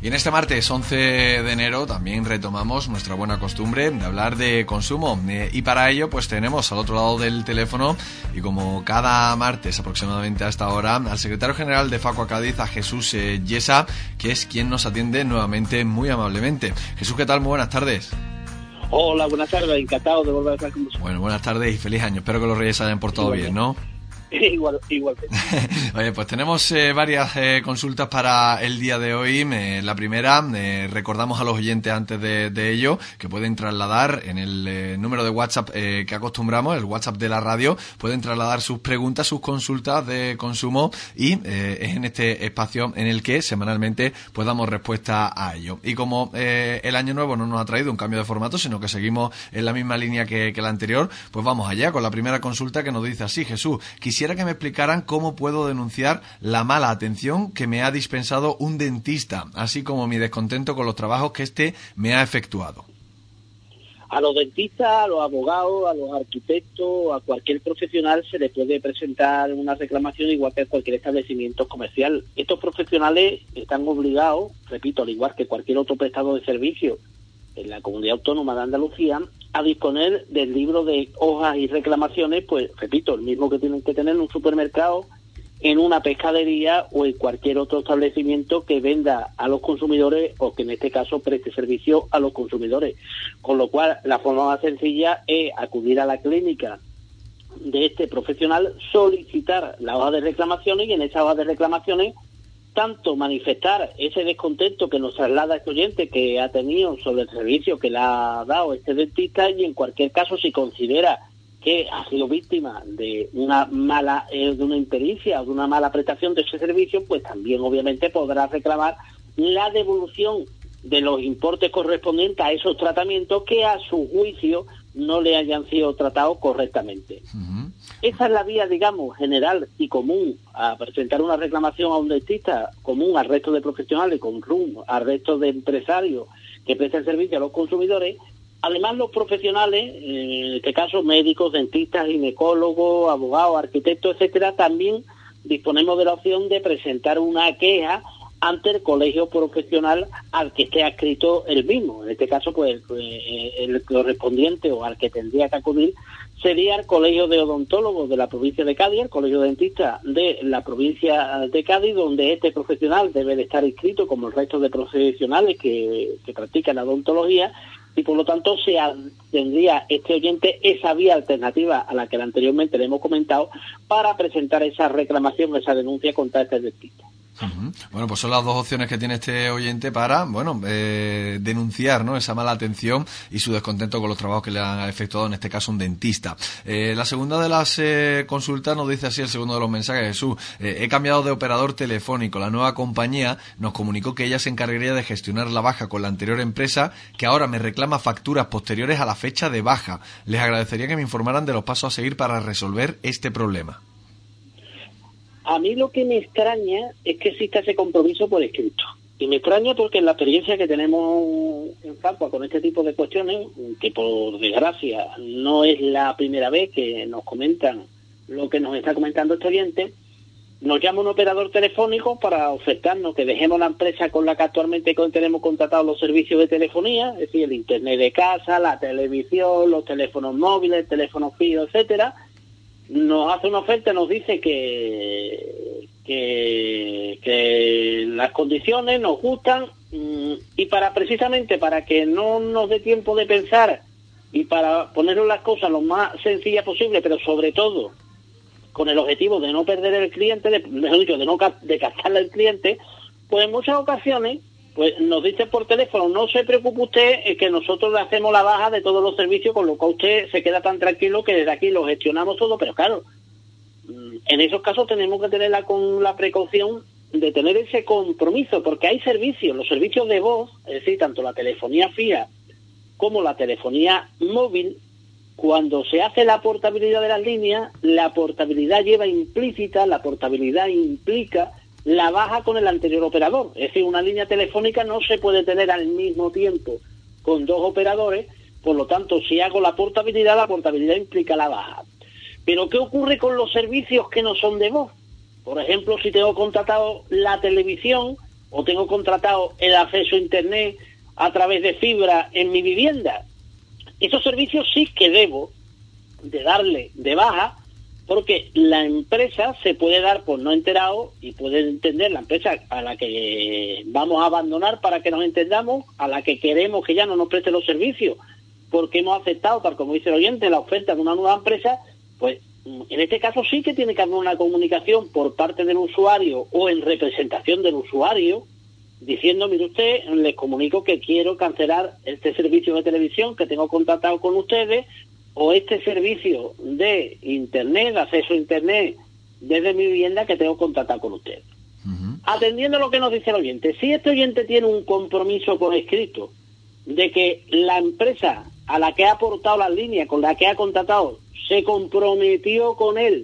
en este martes 11 de enero también retomamos nuestra buena costumbre de hablar de consumo y para ello pues tenemos al otro lado del teléfono y como cada martes aproximadamente a esta hora al secretario general de Facua Cádiz, a Jesús Yesa, que es quien nos atiende nuevamente muy amablemente. Jesús, ¿qué tal? Muy buenas tardes. Hola, buenas tardes, encantado de volver a estar con vosotros. Bueno, buenas tardes y feliz año. Espero que los Reyes hayan portado bien, ¿no? Igualmente. Oye, pues tenemos varias consultas para el día de hoy. La primera, recordamos a los oyentes antes de ello que pueden trasladar en el número de WhatsApp que acostumbramos, el WhatsApp de la radio, pueden trasladar sus preguntas, sus consultas de consumo y es en este espacio en el que semanalmente pues damos respuesta a ello. Y como el año nuevo no nos ha traído un cambio de formato, sino que seguimos en la misma línea que la anterior, pues vamos allá con la primera consulta que nos dice así: Jesús, quisiera que me explicaran cómo puedo denunciar la mala atención que me ha dispensado un dentista, así como mi descontento con los trabajos que éste me ha efectuado. A los dentistas, a los abogados, a los arquitectos, a cualquier profesional se le puede presentar una reclamación igual que a cualquier establecimiento comercial. Estos profesionales están obligados, repito, al igual que cualquier otro prestador de servicio en la Comunidad Autónoma de Andalucía, a disponer del libro de hojas y reclamaciones, pues repito, el mismo que tienen que tener en un supermercado, en una pescadería o en cualquier otro establecimiento que venda a los consumidores o que en este caso preste servicio a los consumidores. Con lo cual, la forma más sencilla es acudir a la clínica de este profesional, solicitar la hoja de reclamaciones y en esa hoja de reclamaciones tanto manifestar ese descontento que nos traslada este oyente que ha tenido sobre el servicio que le ha dado este dentista y en cualquier caso si considera que ha sido víctima de una mala, de una impericia o de una mala prestación de ese servicio, pues también obviamente podrá reclamar la devolución de los importes correspondientes a esos tratamientos que a su juicio no le hayan sido tratados correctamente. Uh-huh. Esa es la vía, digamos, general y común a presentar una reclamación a un dentista, común al resto de profesionales, común al resto de empresarios que prestan servicio a los consumidores. Además, los profesionales, en este caso médicos, dentistas, ginecólogos, abogados, arquitectos, etcétera, también disponemos de la opción de presentar una queja ante el colegio profesional al que esté adscrito el mismo. En este caso, pues el correspondiente o al que tendría que acudir sería el Colegio de Odontólogos de la provincia de Cádiz, el Colegio de Dentistas de la provincia de Cádiz, donde este profesional debe de estar inscrito como el resto de profesionales que practican la odontología y por lo tanto tendría este oyente esa vía alternativa a la que anteriormente le hemos comentado para presentar esa reclamación, esa denuncia contra este dentista. Uh-huh. Bueno, pues son las dos opciones que tiene este oyente para, denunciar, ¿no?, esa mala atención y su descontento con los trabajos que le han efectuado, en este caso, un dentista. La segunda de las consultas nos dice así el segundo de los mensajes: Jesús, he cambiado de operador telefónico. La nueva compañía nos comunicó que ella se encargaría de gestionar la baja con la anterior empresa, que ahora me reclama facturas posteriores a la fecha de baja. Les agradecería que me informaran de los pasos a seguir para resolver este problema. A mí lo que me extraña es que exista ese compromiso por escrito. Y me extraña porque en la experiencia que tenemos en Facua con este tipo de cuestiones, que por desgracia no es la primera vez que nos comentan lo que nos está comentando este oyente, nos llama un operador telefónico para ofertarnos que dejemos la empresa con la que actualmente tenemos contratados los servicios de telefonía, es decir, el internet de casa, la televisión, los teléfonos móviles, teléfonos fijos, etcétera. Nos hace una oferta, nos dice que las condiciones nos gustan y precisamente para que no nos dé tiempo de pensar y para ponernos las cosas lo más sencillas posible, pero sobre todo con el objetivo de no perder el cliente, mejor dicho, de gastarle al cliente, pues en muchas ocasiones pues nos dice por teléfono: no se preocupe usted, que nosotros le hacemos la baja de todos los servicios, con lo cual usted se queda tan tranquilo que desde aquí lo gestionamos todo. Pero claro, en esos casos tenemos que tener la precaución de tener ese compromiso, porque hay servicios, los servicios de voz, es decir, tanto la telefonía fija como la telefonía móvil, cuando se hace la portabilidad de las líneas, la portabilidad lleva implícita, la portabilidad implica la baja con el anterior operador. Es decir, una línea telefónica no se puede tener al mismo tiempo con dos operadores, por lo tanto, si hago la portabilidad implica la baja. Pero ¿qué ocurre con los servicios que no son de voz? Por ejemplo, si tengo contratado la televisión, o tengo contratado el acceso a Internet a través de fibra en mi vivienda. Esos servicios sí que debo de darle de baja, porque la empresa se puede dar por no enterado y puede entender la empresa a la que vamos a abandonar, para que nos entendamos, a la que queremos que ya no nos preste los servicios, porque hemos aceptado, tal como dice el oyente, la oferta de una nueva empresa. Pues en este caso sí que tiene que haber una comunicación por parte del usuario o en representación del usuario, diciendo: mire usted, les comunico que quiero cancelar este servicio de televisión que tengo contratado con ustedes, o este servicio de Internet, de acceso a Internet desde mi vivienda que tengo contratado con ustedes. Atendiendo a lo que nos dice el oyente, si este oyente tiene un compromiso por escrito de que la empresa a la que ha aportado las líneas, con la que ha contratado, se comprometió con él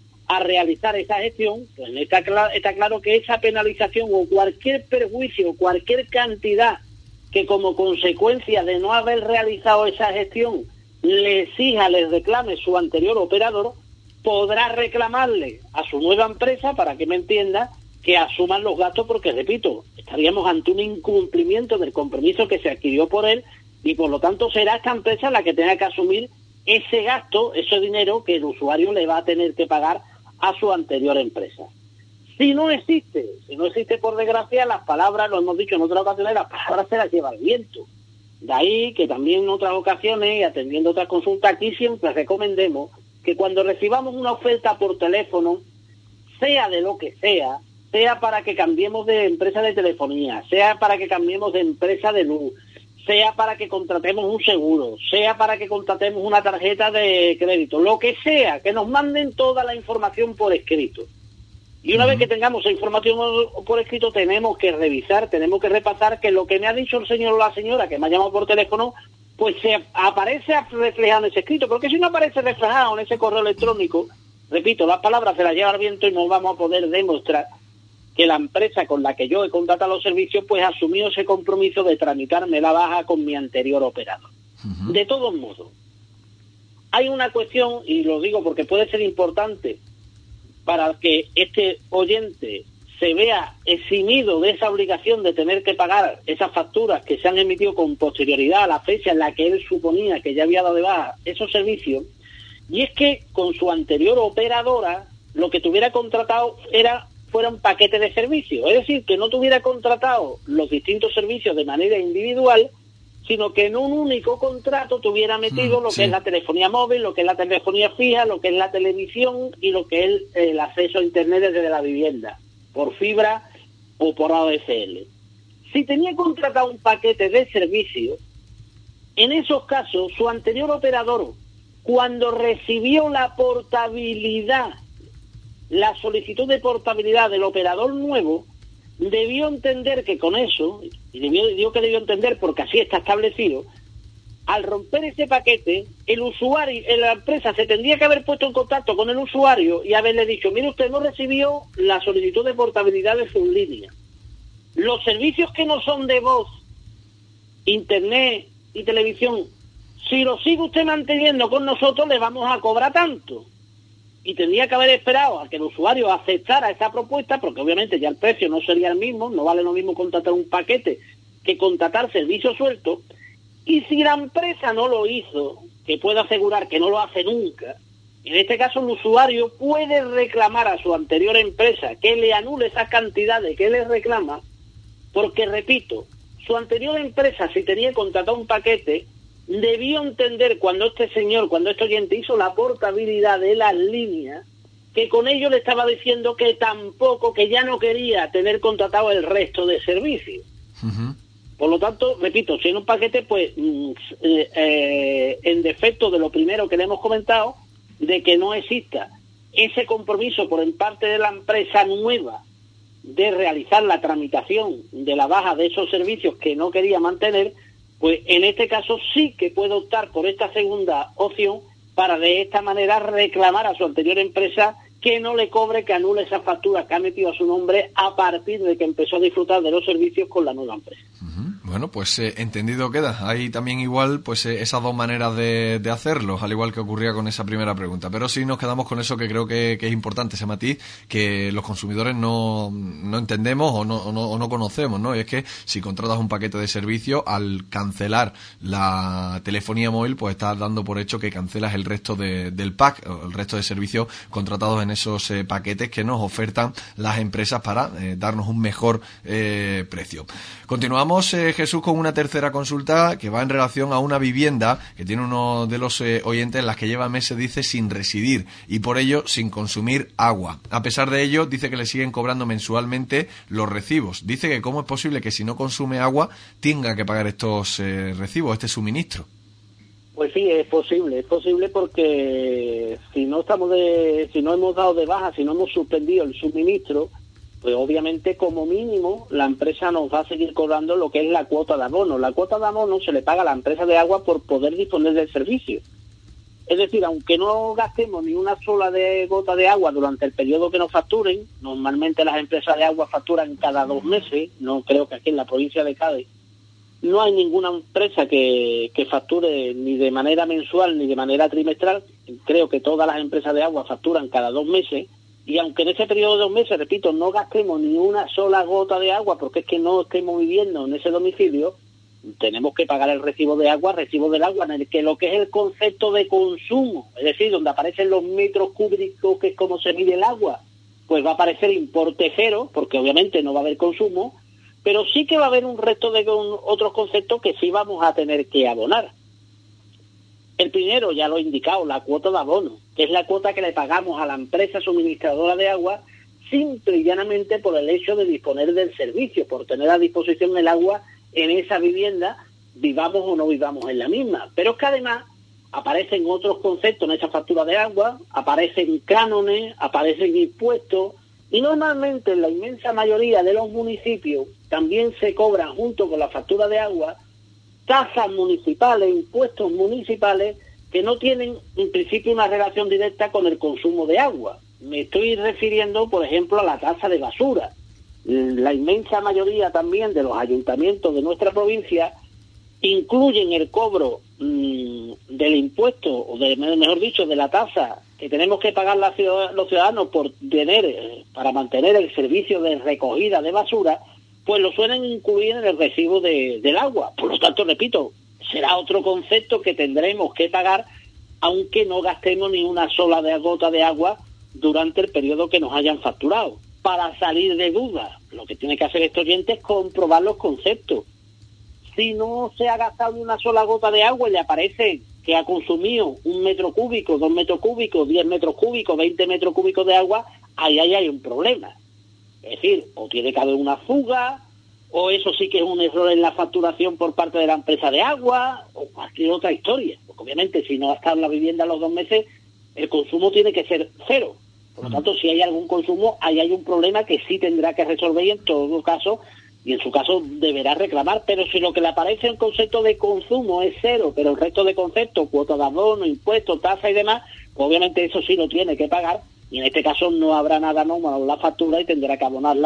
a realizar esa gestión, pues está claro que esa penalización o cualquier perjuicio, cualquier cantidad que como consecuencia de no haber realizado esa gestión le exija, le reclame su anterior operador, podrá reclamarle a su nueva empresa, para que me entienda, que asuman los gastos, porque, repito, estaríamos ante un incumplimiento del compromiso que se adquirió por él, y por lo tanto será esta empresa la que tenga que asumir ese gasto, ese dinero que el usuario le va a tener que pagar a su anterior empresa. Si no existe por desgracia, las palabras, lo hemos dicho en otras ocasiones, las palabras se las lleva el viento. De ahí que también en otras ocasiones, y atendiendo otras consultas, aquí siempre recomendemos que cuando recibamos una oferta por teléfono, sea de lo que sea para que cambiemos de empresa de telefonía, sea para que cambiemos de empresa de luz, sea para que contratemos un seguro, sea para que contratemos una tarjeta de crédito, lo que sea, que nos manden toda la información por escrito. Y una vez que tengamos esa información por escrito, tenemos que revisar, tenemos que repasar que lo que me ha dicho el señor o la señora que me ha llamado por teléfono, pues se aparece reflejado en ese escrito. Porque si no aparece reflejado en ese correo electrónico, repito, las palabras se las lleva el viento y no vamos a poder demostrar que la empresa con la que yo he contratado los servicios pues ha asumido ese compromiso de tramitarme la baja con mi anterior operador. De todos modos, hay una cuestión, y lo digo porque puede ser importante para que este oyente se vea eximido de esa obligación de tener que pagar esas facturas que se han emitido con posterioridad a la fecha en la que él suponía que ya había dado de baja esos servicios, y es que con su anterior operadora lo que tuviera contratado fuera un paquete de servicios, es decir, que no tuviera contratado los distintos servicios de manera individual, sino que en un único contrato tuviera metido lo que es la telefonía móvil, lo que es la telefonía fija, lo que es la televisión y lo que es el acceso a Internet desde la vivienda, por fibra o por ADSL. Si tenía contratado un paquete de servicios, en esos casos su anterior operador, cuando recibió la portabilidad, la solicitud de portabilidad del operador nuevo, debió entender que con eso, y digo que debió entender porque así está establecido, al romper ese paquete, el usuario, la empresa se tendría que haber puesto en contacto con el usuario y haberle dicho: mire, usted no recibió la solicitud de portabilidad de su línea. Los servicios que no son de voz, Internet y televisión, si lo sigue usted manteniendo con nosotros, le vamos a cobrar tanto. Y tendría que haber esperado a que el usuario aceptara esa propuesta, porque obviamente ya el precio no sería el mismo, no vale lo mismo contratar un paquete que contratar servicios sueltos. Y si la empresa no lo hizo, que puedo asegurar que no lo hace nunca, en este caso el usuario puede reclamar a su anterior empresa que le anule esas cantidades que le reclama, porque, repito, su anterior empresa, si tenía contratado un paquete, debió entender cuando este oyente hizo la portabilidad de las líneas, que con ello le estaba diciendo que tampoco, que ya no quería tener contratado el resto de servicios. Por lo tanto, repito, si en un paquete, pues, en defecto de lo primero que le hemos comentado, de que no exista ese compromiso por parte de la empresa nueva de realizar la tramitación de la baja de esos servicios que no quería mantener, pues en este caso sí que puede optar por esta segunda opción para de esta manera reclamar a su anterior empresa que no le cobre, que anule esas facturas que ha metido a su nombre a partir de que empezó a disfrutar de los servicios con la nueva empresa. Bueno, pues entendido queda. Hay también igual pues esas dos maneras de hacerlo, al igual que ocurría con esa primera pregunta. Pero sí nos quedamos con eso que creo que es importante, ese matiz, que los consumidores no entendemos o no conocemos, ¿no? Y es que si contratas un paquete de servicio, al cancelar la telefonía móvil, pues estás dando por hecho que cancelas el resto del pack, o el resto de servicios contratados en esos paquetes que nos ofertan las empresas para darnos un mejor precio. Continuamos, Jesús, con una tercera consulta que va en relación a una vivienda que tiene uno de los oyentes, en las que lleva meses, dice, sin residir y por ello sin consumir agua. A pesar de ello, dice que le siguen cobrando mensualmente los recibos. Dice que cómo es posible que si no consume agua tenga que pagar estos recibos, este suministro. Pues sí, es posible porque si no hemos dado de baja, si no hemos suspendido el suministro, pues obviamente como mínimo la empresa nos va a seguir cobrando lo que es la cuota de abono. La cuota de abono se le paga a la empresa de agua por poder disponer del servicio. Es decir, aunque no gastemos ni una sola gota de agua durante el periodo que nos facturen, normalmente las empresas de agua facturan cada 2 meses, no creo que aquí en la provincia de Cádiz no hay ninguna empresa que facture ni de manera mensual ni de manera trimestral. Creo que todas las empresas de agua facturan cada 2 meses. Y aunque en ese periodo de 2 meses, repito, no gastemos ni una sola gota de agua porque es que no estemos viviendo en ese domicilio, tenemos que pagar el recibo de agua, recibo del agua, en el que lo que es el concepto de consumo, es decir, donde aparecen los metros cúbicos, que es como se mide el agua, pues va a aparecer importe cero, porque obviamente no va a haber consumo, pero sí que va a haber un resto de otros conceptos que sí vamos a tener que abonar. El primero, ya lo he indicado, la cuota de abono, que es la cuota que le pagamos a la empresa suministradora de agua simple y llanamente por el hecho de disponer del servicio, por tener a disposición el agua en esa vivienda, vivamos o no vivamos en la misma. Pero es que además aparecen otros conceptos en esa factura de agua, aparecen cánones, aparecen impuestos, y normalmente en la inmensa mayoría de los municipios también se cobran junto con la factura de agua tasas municipales, impuestos municipales que no tienen en principio una relación directa con el consumo de agua. Me estoy refiriendo, por ejemplo, a la tasa de basura. La inmensa mayoría también de los ayuntamientos de nuestra provincia incluyen el cobro del impuesto, o mejor dicho, de la tasa que tenemos que pagar los ciudadanos por para mantener el servicio de recogida de basura, pues lo suelen incluir en el recibo del agua. Por lo tanto, repito, será otro concepto que tendremos que pagar aunque no gastemos ni una sola gota de agua durante el periodo que nos hayan facturado. Para salir de dudas, lo que tiene que hacer este oyente es comprobar los conceptos. Si no se ha gastado ni una sola gota de agua y le aparece que ha consumido 1 metro cúbico, 2 metros cúbicos, 10 metros cúbicos, 20 metros cúbicos de agua, ahí hay un problema. Es decir, o tiene que haber una fuga, o eso sí que es un error en la facturación por parte de la empresa de agua, o cualquier otra historia. Porque obviamente si no ha estado en la vivienda los 2 meses, el consumo tiene que ser cero. Por lo tanto, si hay algún consumo, ahí hay un problema que sí tendrá que resolver y en todo caso, y en su caso deberá reclamar. Pero si lo que le aparece en concepto de consumo es cero, pero el resto de conceptos, cuota de abono, impuestos, tasa y demás, pues obviamente eso sí lo tiene que pagar, y en este caso no habrá nada normal en la factura y tendrá que abonar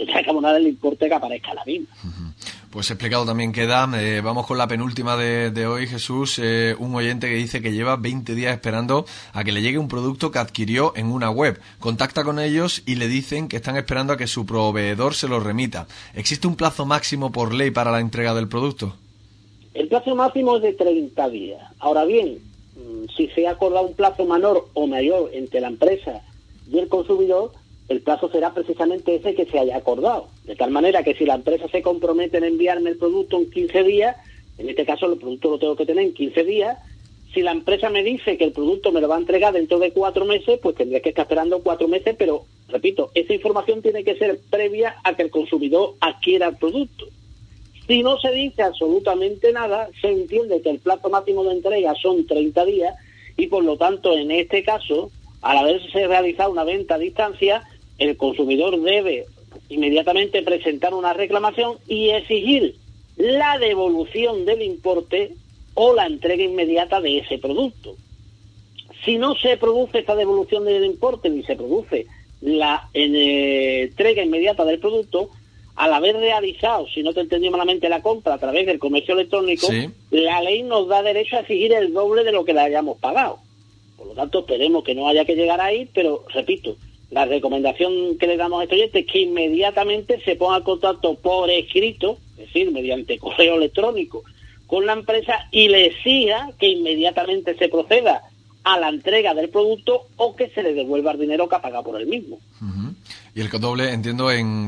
el importe que aparezca en la misma. Pues explicado también queda. Vamos con la penúltima de hoy, Jesús. Un oyente que dice que lleva 20 días esperando a que le llegue un producto que adquirió en una web. Contacta con ellos y le dicen que están esperando a que su proveedor se lo remita. ¿Existe un plazo máximo por ley para la entrega del producto? El plazo máximo es de 30 días. Ahora bien, si se ha acordado un plazo menor o mayor entre la empresa y el consumidor, el plazo será precisamente ese que se haya acordado. De tal manera que si la empresa se compromete en enviarme el producto en 15 días, en este caso el producto lo tengo que tener en 15 días, si la empresa me dice que el producto me lo va a entregar dentro de 4 meses, pues tendré que estar esperando 4 meses, pero, repito, esa información tiene que ser previa a que el consumidor adquiera el producto. Si no se dice absolutamente nada, se entiende que el plazo máximo de entrega son 30 días y, por lo tanto, en este caso, al haberse realizado una venta a distancia, el consumidor debe inmediatamente presentar una reclamación y exigir la devolución del importe o la entrega inmediata de ese producto. Si no se produce esta devolución del importe ni se produce la entrega inmediata del producto, al haber realizado, si no te entendí malamente, la compra a través del comercio electrónico, sí, la ley nos da derecho a exigir el doble de lo que le hayamos pagado. Por lo tanto, esperemos que no haya que llegar ahí, pero, repito, la recomendación que le damos a este oyente es que inmediatamente se ponga en contacto por escrito, es decir, mediante correo electrónico, con la empresa y le exija que inmediatamente se proceda a la entrega del producto o que se le devuelva el dinero que ha pagado por el mismo. uh-huh. Y el doble, entiendo,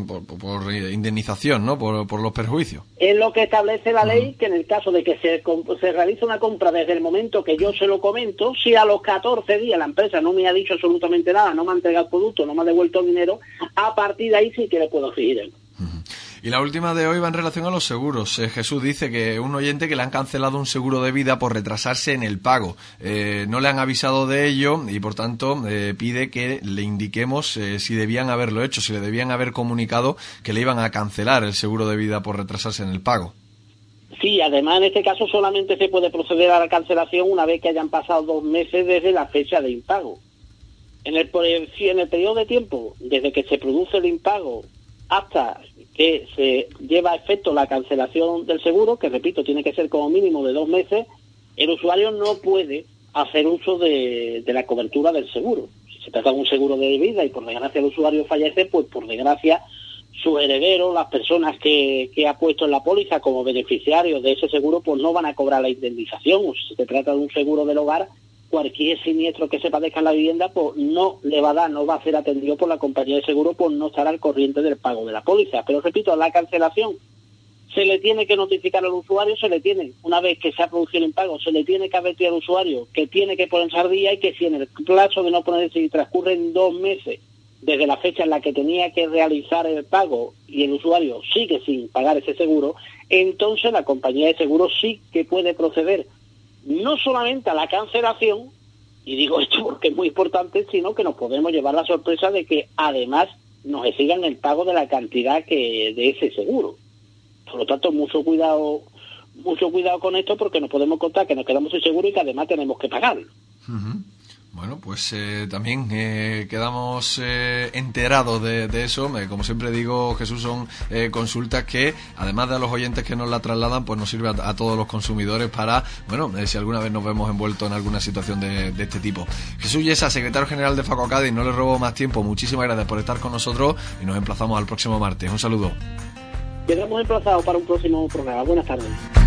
por indemnización, ¿no? Por los perjuicios. Es lo que establece la ley, uh-huh, que en el caso de que se realice una compra desde el momento que yo se lo comento, si a los 14 días la empresa no me ha dicho absolutamente nada, no me ha entregado el producto, no me ha devuelto el dinero, a partir de ahí sí que le puedo exigir el. uh-huh. Y la última de hoy va en relación a los seguros. Jesús dice que un oyente que le han cancelado un seguro de vida por retrasarse en el pago. No le han avisado de ello y, por tanto, pide que le indiquemos si debían haberlo hecho, si le debían haber comunicado que le iban a cancelar el seguro de vida por retrasarse en el pago. Sí, además en este caso solamente se puede proceder a la cancelación una vez que hayan pasado 2 meses desde la fecha de impago. En el periodo de tiempo, desde que se produce el impago hasta que se lleva a efecto la cancelación del seguro, que repito, tiene que ser como mínimo de 2 meses, el usuario no puede hacer uso de la cobertura del seguro. Si se trata de un seguro de vida y por desgracia el usuario fallece, pues por desgracia sus herederos, las personas que ha puesto en la póliza como beneficiarios de ese seguro, pues no van a cobrar la indemnización. O si se trata de un seguro del hogar, cualquier siniestro que se padezca en la vivienda, pues no le va a dar, no va a ser atendido por la compañía de seguro, por no estar al corriente del pago de la póliza. Pero repito, la cancelación se le tiene que notificar al usuario, una vez que se ha producido el impago, se le tiene que advertir al usuario que tiene que ponerse al día y que si en el plazo de no ponerse y transcurren 2 meses desde la fecha en la que tenía que realizar el pago y el usuario sigue sin pagar ese seguro, entonces la compañía de seguro sí que puede proceder no solamente a la cancelación, y digo esto porque es muy importante, sino que nos podemos llevar la sorpresa de que además nos exijan el pago de la cantidad de ese seguro. Por lo tanto, mucho cuidado con esto, porque nos podemos contar que nos quedamos sin seguro y que además tenemos que pagarlo. Uh-huh. Bueno, pues también quedamos enterados de eso. Como siempre digo, Jesús, son consultas que, además de a los oyentes que nos la trasladan, pues nos sirve a todos los consumidores para, bueno, si alguna vez nos vemos envueltos en alguna situación de este tipo. Jesús Yesa, secretario general de Faco Cádiz, no le robo más tiempo. Muchísimas gracias por estar con nosotros y nos emplazamos al próximo martes. Un saludo. Quedamos emplazados para un próximo programa. Buenas tardes.